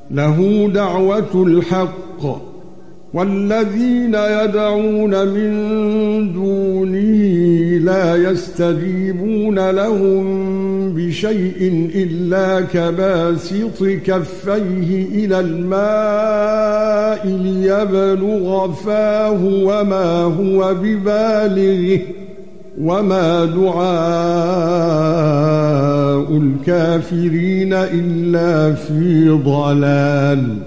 له دعوة الحق والذين يدعون من دونه لا يستجيبون لهم بشيء إلا كباسط كفيه إلى الماء ليبلغ فاه وما هو ببالغه وما دعاء الكافرين إلا في ضلال.